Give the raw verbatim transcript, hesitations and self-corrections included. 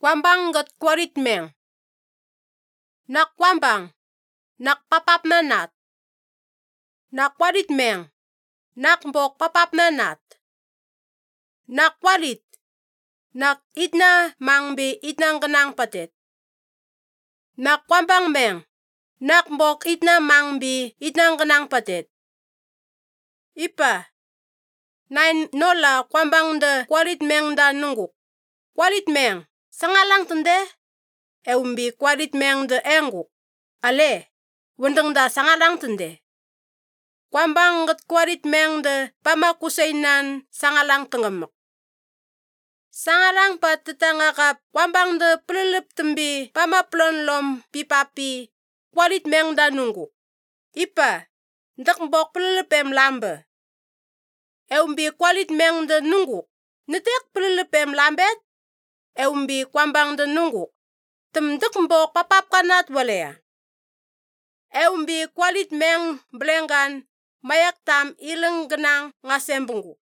Kwambang gat kwarit meng. Nak kwambang, nak papap nanat. Nak kwarit meng, nak mbok papap nanat. Nak kwarit, nak itna mangbi itna genang patet. Nak kwambang meng, nak mbok itna mangbi itna genang patet. Ipa, nain nola kwambang de kwarit meng da nunguk. Kwarit meng, sangalang tende, eumbi kwarit meng de enguk. Ale, wendeng da sangalang tende. Kwambang gat kwarit meng de pama kusainan sangalang tengemek. Sangalang pa tetangakap kwambang de pelelep tembi pama plon lom pipapi kwarit meng da nunguk. Ipa, ndak mbok pelelep em lambe. Eumbi kwarit meng de nunguk. Netek pelelep em lambet. Eumbi kwambang de nunguk. Tem ndak mbok papap kanat walea. Eumbi kwarit meng belengan mayak tam ileng genang ngasembungu.